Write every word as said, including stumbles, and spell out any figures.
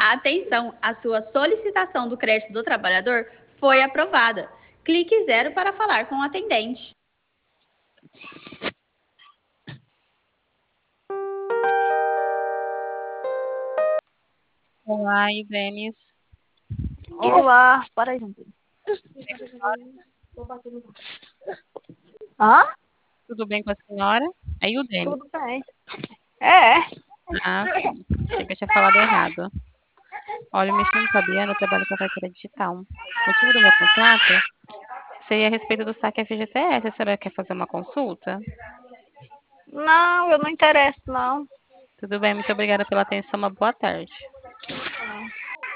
Atenção, a sua solicitação do crédito do trabalhador foi aprovada. Clique zero para falar com o atendente. Olá, Denis. Olá, para aí. Hã? Tudo bem com a senhora? Aí o Denis. Tudo bem. É. Ah, sim. Achei que eu tinha falado errado. Olha, eu me chamo Fabiana, eu trabalho com a carteira digital. O motivo do meu contrato seria a respeito do saque F G T S. A senhora quer fazer uma consulta? Não, eu não interesso, não. Tudo bem, muito obrigada pela atenção. Uma boa tarde.